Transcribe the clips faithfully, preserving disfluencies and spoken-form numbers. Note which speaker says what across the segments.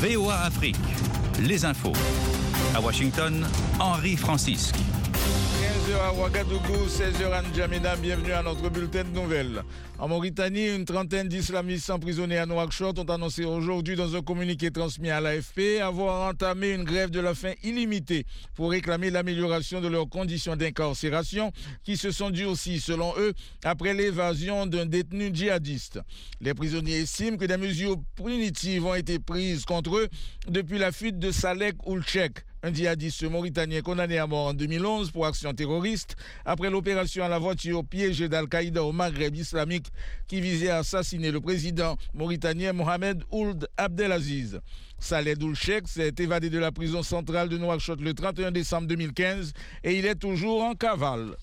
Speaker 1: V O A Afrique, les infos. À Washington, Henri Francisque.
Speaker 2: quinze heures à Ouagadougou, seize heures à N'Djamena, bienvenue à notre bulletin de nouvelles. En Mauritanie, une trentaine d'islamistes emprisonnés à Nouakchott ont annoncé aujourd'hui dans un communiqué transmis à l'A F P avoir entamé une grève de la faim illimitée pour réclamer l'amélioration de leurs conditions d'incarcération qui se sont durcies, selon eux, après l'évasion d'un détenu djihadiste. Les prisonniers estiment que des mesures punitives ont été prises contre eux depuis la fuite de Salek Oulchek, un djihadiste mauritanien condamné à mort en deux mille onze pour action terroriste après l'opération à la voiture piégée d'Al-Qaïda au Maghreb islamique qui visait à assassiner le président mauritanien Mohamed Ould Abdelaziz. Salek Oulchek s'est évadé de la prison centrale de Nouakchott le trente et un décembre deux mille quinze et il est toujours en cavale.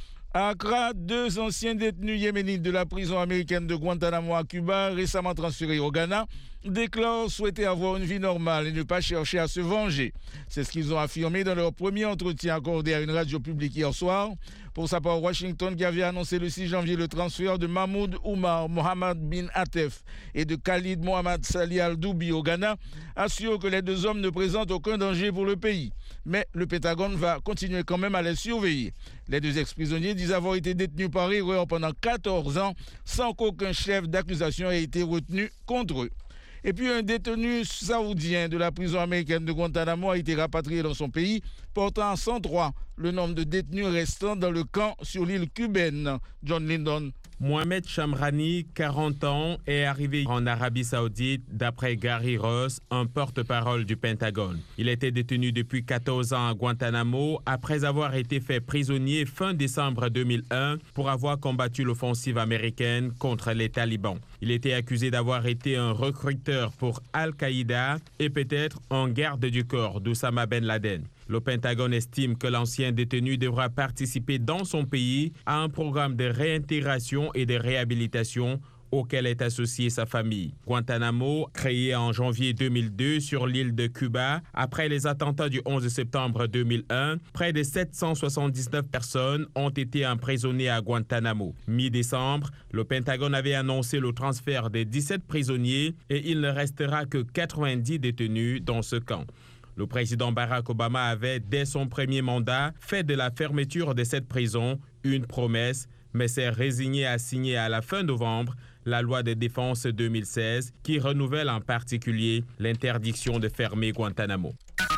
Speaker 2: À Accra, deux anciens détenus yéménites de la prison américaine de Guantanamo à Cuba, récemment transférés au Ghana, déclarent souhaiter avoir une vie normale et ne pas chercher à se venger. C'est ce qu'ils ont affirmé dans leur premier entretien accordé à une radio publique hier soir. Pour sa part, Washington, qui avait annoncé le six janvier le transfert de Mahmoud Oumar Mohamed bin Atef et de Khalid Mohamed Salih Al-Doubi au Ghana, assure que les deux hommes ne présentent aucun danger pour le pays. Mais le Pentagone va continuer quand même à les surveiller. Les deux ex-prisonniers disent avoir été détenus par erreur pendant quatorze ans sans qu'aucun chef d'accusation ait été retenu contre eux. Et puis un détenu saoudien de la prison américaine de Guantanamo a été rapatrié dans son pays, portant à cent trois le nombre de détenus restants dans le camp sur l'île cubaine. John Lyndon.
Speaker 3: Mohamed Shamrani, quarante ans, est arrivé en Arabie Saoudite d'après Gary Ross, un porte-parole du Pentagone. Il était détenu depuis quatorze ans à Guantanamo après avoir été fait prisonnier fin décembre deux mille un pour avoir combattu l'offensive américaine contre les talibans. Il était accusé d'avoir été un recruteur pour Al-Qaïda et peut-être un garde du corps d'Oussama Ben Laden. Le Pentagone estime que l'ancien détenu devra participer dans son pays à un programme de réintégration et de réhabilitation auquel est associée sa famille. Guantanamo, créé en janvier deux mille deux sur l'île de Cuba, après les attentats du onze septembre deux mille un, près de sept cent soixante-dix-neuf personnes ont été emprisonnées à Guantanamo. Mi-décembre, le Pentagone avait annoncé le transfert des dix-sept prisonniers et il ne restera que quatre-vingt-dix détenus dans ce camp. Le président Barack Obama avait, dès son premier mandat, fait de la fermeture de cette prison une promesse, mais s'est résigné à signer à la fin novembre la loi de défense deux mille seize qui renouvelle en particulier l'interdiction de fermer Guantanamo.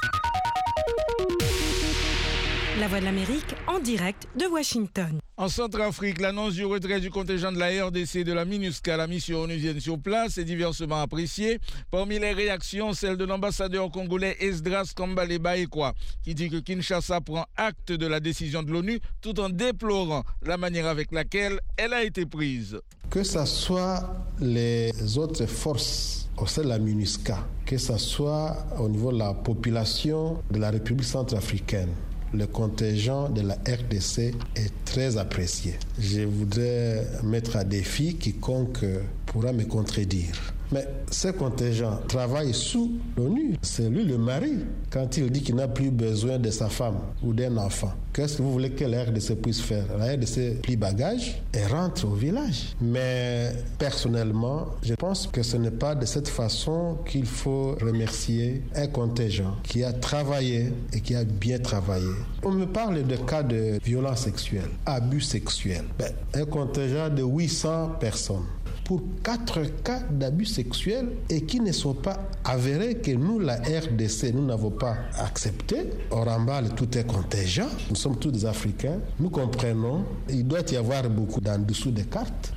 Speaker 4: La Voix de l'Amérique en direct de Washington.
Speaker 2: En Centrafrique, l'annonce du retrait du contingent de la R D C de la MINUSCA, la mission onusienne sur place, est diversement appréciée. Parmi les réactions, celle de l'ambassadeur congolais Esdras Kambale Baekwa, qui dit que Kinshasa prend acte de la décision de l'ONU tout en déplorant la manière avec laquelle elle a été prise.
Speaker 5: Que ce soit les autres forces au sein de la MINUSCA, que ce soit au niveau de la population de la République centrafricaine, le contingent de la R D C est très apprécié. Je voudrais mettre à défi quiconque pourra me contredire. Mais ce contingent travaille sous l'ONU. C'est lui le mari. Quand il dit qu'il n'a plus besoin de sa femme ou d'un enfant, qu'est-ce que vous voulez que la R D C puisse faire? La R D C plie bagage et rentre au village. Mais personnellement, je pense que ce n'est pas de cette façon qu'il faut remercier un contingent qui a travaillé et qui a bien travaillé. On me parle de cas de violence sexuelle, abus sexuels. Ben, un contingent de huit cents personnes. Pour quatre cas d'abus sexuels et qui ne sont pas avérés, que nous, la R D C, nous n'avons pas accepté. On remballe tout un contingent. Nous sommes tous des Africains. Nous comprenons. Il doit y avoir beaucoup d'en dessous des cartes.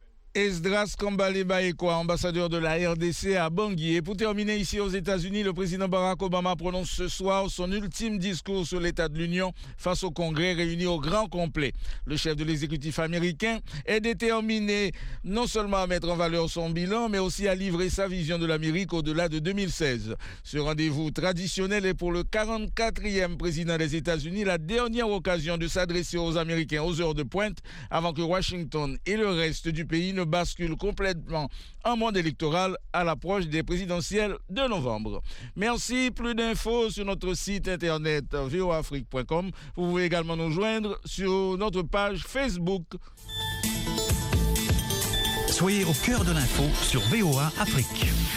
Speaker 2: Esdras Kambale Baekwa, ambassadeur de la R D C à Bangui. Et pour terminer ici aux États-Unis, le président Barack Obama prononce ce soir son ultime discours sur l'état de l'Union face au Congrès réuni au grand complet. Le chef de l'exécutif américain est déterminé non seulement à mettre en valeur son bilan, mais aussi à livrer sa vision de l'Amérique au-delà de deux mille seize. Ce rendez-vous traditionnel est pour le quarante-quatrième président des États-Unis la dernière occasion de s'adresser aux Américains aux heures de pointe avant que Washington et le reste du pays ne bascule complètement en monde électoral à l'approche des présidentielles de novembre. Merci, plus d'infos sur notre site internet v o a afrique point com. Vous pouvez également nous joindre sur notre page Facebook.
Speaker 1: Soyez au cœur de l'info sur V O A Afrique.